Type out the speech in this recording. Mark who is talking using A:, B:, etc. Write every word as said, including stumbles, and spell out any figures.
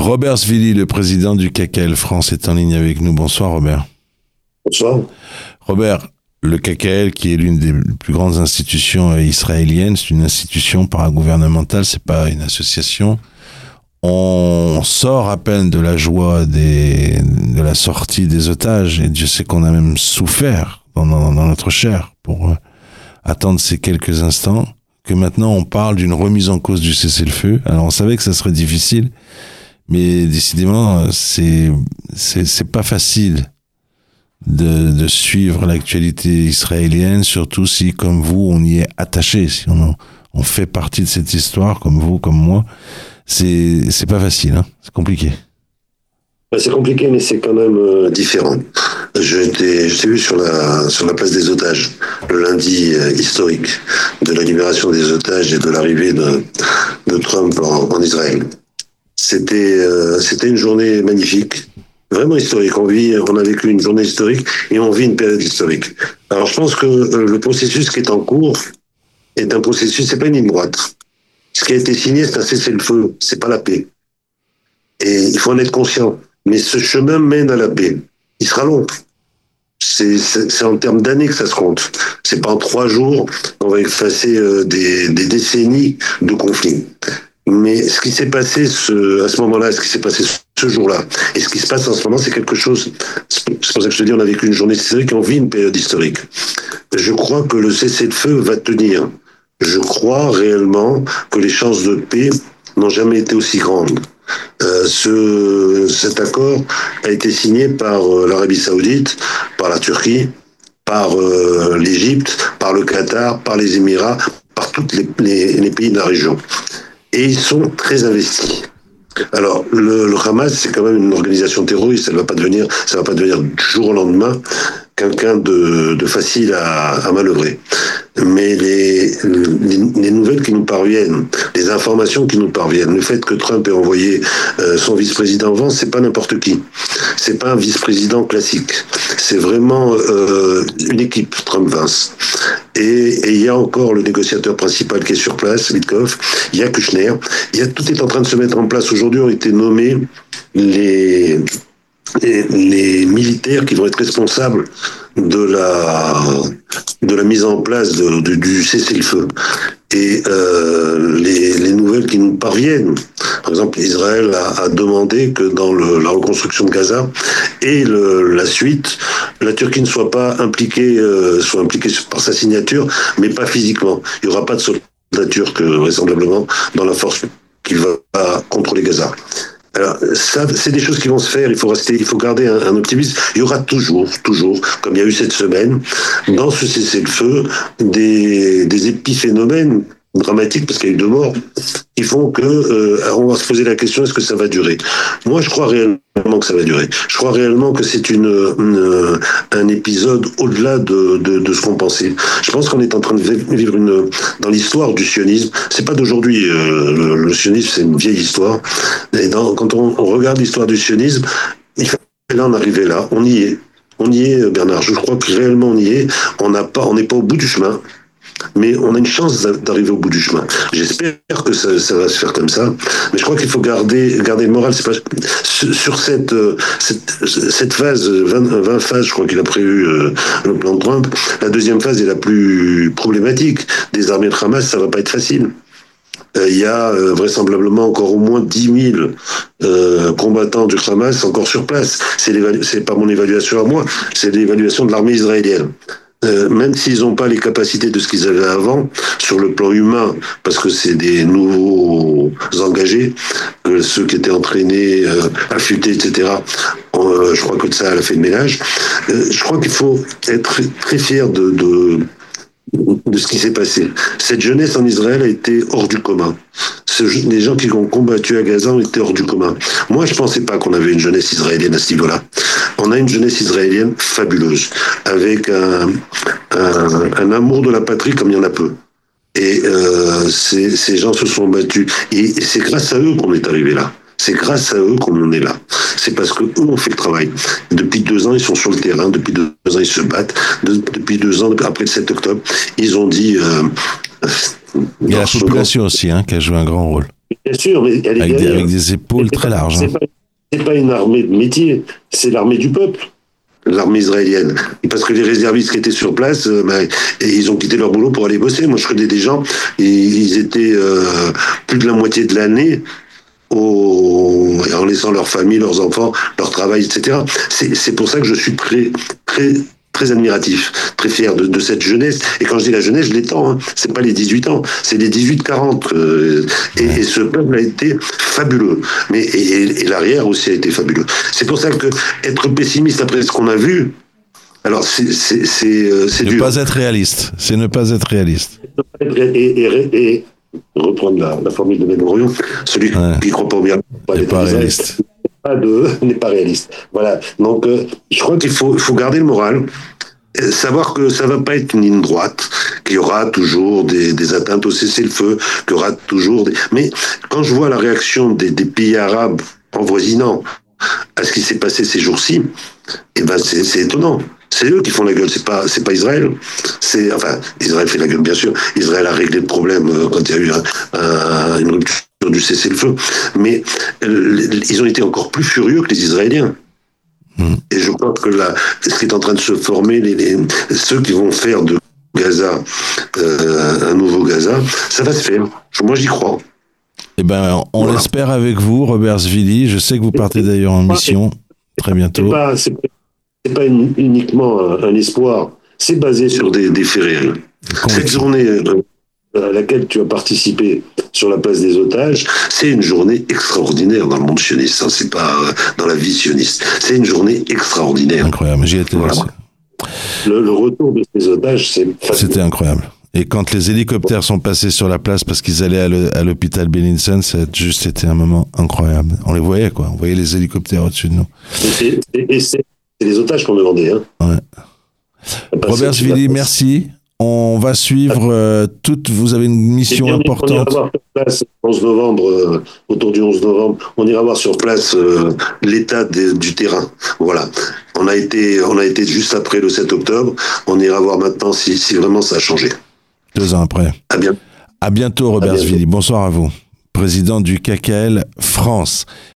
A: Robert Zvili, le président du K K L France, est en ligne avec nous. Bonsoir Robert.
B: Bonsoir.
A: Robert, le K K L, qui est l'une des plus grandes institutions israéliennes, c'est une institution paragouvernementale, c'est pas une association. On sort à peine de la joie des, de la sortie des otages, et Dieu sait qu'on a même souffert dans, dans, dans notre chair pour attendre ces quelques instants, que maintenant on parle d'une remise en cause du cessez-le-feu. Alors on savait que ça serait difficile, mais décidément c'est c'est c'est pas facile de de suivre l'actualité israélienne, surtout si comme vous on y est attaché, si on on fait partie de cette histoire comme vous, comme moi. C'est c'est pas facile, hein, c'est compliqué.
B: C'est compliqué, mais c'est quand même euh, différent. J'étais, je t'ai vu sur la sur la place des otages le lundi euh, historique de la libération des otages et de l'arrivée de de Trump en, en Israël. C'était euh, c'était une journée magnifique, vraiment historique. On vit, on a vécu une journée historique et on vit une période historique. Alors je pense que euh, le processus qui est en cours est un processus, c'est pas une ligne droite. Ce qui a été signé, c'est un cessez-le-feu, c'est pas la paix. Et il faut en être conscient. Mais ce chemin mène à la paix. Il sera long. C'est, c'est, c'est en termes d'années que ça se compte. C'est pas en trois jours qu'on va effacer euh, des, des décennies de conflits. Mais ce qui s'est passé ce, à ce moment-là, ce qui s'est passé ce jour-là, et ce qui se passe en ce moment, c'est quelque chose. C'est pour ça que je te dis, on a vécu une journée historique et on vit une période historique. Je crois que le cessez-le-feu va tenir. Je crois réellement que les chances de paix n'ont jamais été aussi grandes. Euh, ce, cet accord a été signé par euh, l'Arabie Saoudite, par la Turquie, par euh, l'Égypte, par le Qatar, par les Émirats, par tous les, les, les pays de la région. Et ils sont très investis. Alors, le, le Hamas, c'est quand même une organisation terroriste. Elle va pas devenir, ça va pas devenir du jour au lendemain quelqu'un de, de facile à, à manœuvrer. Mais les, les, les nouvelles qui nous parviennent, les informations qui nous parviennent, le fait que Trump ait envoyé euh, son vice-président Vance, c'est pas n'importe qui. C'est pas un vice-président classique. C'est vraiment euh, une équipe Trump-Vance. Et il y a encore le négociateur principal qui est sur place, Witkoff. Il y a Kushner. Il y a, tout est en train de se mettre en place. Aujourd'hui ont été nommés les Les, les militaires qui vont être responsables de la de la mise en place de, de, du cessez-le-feu. Et euh, les, les nouvelles qui nous parviennent, par exemple, Israël a, a demandé que dans le, la reconstruction de Gaza et le, la suite, la Turquie ne soit pas impliquée, euh, soit impliquée par sa signature, mais pas physiquement. Il n'y aura pas de soldats turcs, vraisemblablement, dans la force qui va contrôler Gaza. Alors, ça, c'est des choses qui vont se faire. Il faut rester, il faut garder un, un optimisme. Il y aura toujours, toujours, comme il y a eu cette semaine, dans ce cessez-le-feu, des, des épiphénomènes dramatiques, parce qu'il y a eu deux morts, qui font que euh, on va se poser la question, est-ce que ça va durer? Moi, je crois réellement que ça va durer. Je crois réellement que c'est une, une un épisode au-delà de, de, de ce qu'on pensait. Je pense qu'on est en train de vivre une dans l'histoire du sionisme. C'est pas d'aujourd'hui. Euh, le, le sionisme, c'est une vieille histoire. Et dans, quand on, on regarde l'histoire du sionisme, il fallait en arriver là. On y est. On y est, Bernard. Je crois que réellement on y est. On n'a pas, on n'est pas au bout du chemin. Mais on a une chance d'arriver au bout du chemin. J'espère que ça, ça va se faire comme ça. Mais je crois qu'il faut garder, garder le moral. C'est pas, sur cette, cette, cette phase, vingt, vingt phases, je crois qu'il a prévu euh, le plan de Trump. La deuxième phase est la plus problématique. Des armées de Hamas, ça va pas être facile. Il euh, y a euh, vraisemblablement encore au moins dix mille euh, combattants du Hamas encore sur place. C'est, c'est pas mon évaluation à moi, c'est l'évaluation de l'armée israélienne. Euh, même s'ils n'ont pas les capacités de ce qu'ils avaient avant, sur le plan humain, parce que c'est des nouveaux engagés, euh, ceux qui étaient entraînés, euh, affûtés, et cetera, euh, je crois que ça a fait le ménage. Euh, je crois qu'il faut être très fier de, de, de ce qui s'est passé. Cette jeunesse en Israël a été hors du commun. Ce, les gens qui ont combattu à Gaza ont été hors du commun. Moi, je ne pensais pas qu'on avait une jeunesse israélienne à ce niveau-là. On a une jeunesse israélienne fabuleuse, avec un, un, un amour de la patrie comme il y en a peu. Et euh, ces, ces gens se sont battus. Et, et c'est grâce à eux qu'on est arrivé là. C'est grâce à eux qu'on en est là. C'est parce que eux ont fait le travail. Depuis deux ans, ils sont sur le terrain. Depuis deux ans, ils se battent. De, depuis deux ans, après le sept octobre, ils ont dit... Euh,
A: il y a la population aussi hein, qui a joué un grand rôle.
B: Bien sûr, mais elle est
A: avec, des,
B: derrière.
A: avec des épaules très larges.
B: C'est
A: Hein.
B: pas, c'est pas une armée de métier, c'est l'armée du peuple. L'armée israélienne. Parce que les réservistes qui étaient sur place, euh, bah, et ils ont quitté leur boulot pour aller bosser. Moi, je connais des gens, et ils étaient euh, plus de la moitié de l'année au... en laissant leur famille, leurs enfants, leur travail, et cetera. C'est, c'est pour ça que je suis très, très, très admiratif, très fier de, de cette jeunesse. Et quand je dis la jeunesse, je l'étends. Hein. C'est pas les dix-huit ans, c'est les dix-huit quarante. Euh, et, et ce peuple a été fabuleux. Mais et, et, et l'arrière aussi a été fabuleux. C'est pour ça que être pessimiste après ce qu'on a vu, alors c'est c'est c'est, c'est
A: ne
B: dur.
A: pas être réaliste. C'est ne pas être réaliste.
B: Et, et, et, et reprendre la, la formule de Ben Gurion, celui ouais. qui ne croit pas au miracle
A: n'est pas réaliste.
B: Pas de, n'est pas réaliste. Voilà. Donc, euh, je crois qu'il faut, il faut garder le moral, savoir que ça ne va pas être une ligne droite, qu'il y aura toujours des, des atteintes au cessez-le-feu, qu'il y aura toujours des... Mais quand je vois la réaction des, des pays arabes envoisinants à ce qui s'est passé ces jours-ci, eh ben c'est, c'est étonnant. C'est eux qui font la gueule, c'est pas, c'est pas Israël. C'est, enfin, Israël fait la gueule, bien sûr. Israël a réglé le problème quand il y a eu un, un, une rupture du cessez-le-feu. Mais euh, ils ont été encore plus furieux que les Israéliens. Mmh. Et je crois que là, ce qui est en train de se former, les, les, ceux qui vont faire de Gaza euh, un nouveau Gaza, ça va se faire. Moi, j'y crois.
A: Eh ben, on voilà. l'espère avec vous, Robert Svili. Je sais que vous partez d'ailleurs en mission très bientôt.
B: C'est pas, c'est pas, c'est pas une, uniquement un, un espoir. C'est basé sur des, des faits réels. Cette journée euh, à laquelle tu as participé sur la place des otages, c'est une journée extraordinaire dans le monde sioniste. Hein. C'est pas euh, dans la vie sioniste. C'est une journée extraordinaire.
A: Incroyable. J'y étais. Voilà.
B: Le, le retour de ces otages, c'est fascinant.
A: C'était incroyable. Et quand les hélicoptères sont passés sur la place parce qu'ils allaient à, le, à l'hôpital Bellinson, ça a juste été un moment incroyable. On les voyait, quoi. On voyait les hélicoptères au-dessus de nous.
B: Et, et, et c'est, c'est les otages qu'on demandait. Hein.
A: Ouais. Robert Svili, merci. On va suivre euh, toute. Vous avez une mission bien, importante.
B: On ira voir sur place onze novembre, euh, autour du onze novembre. On ira voir sur place euh, l'état de, du terrain. Voilà. On a été, on a été juste après le sept octobre. On ira voir maintenant si, si vraiment ça a changé.
A: Deux ans après.
B: À bientôt.
A: À bientôt, Robert Svili. Bonsoir à vous. Président du K K L France.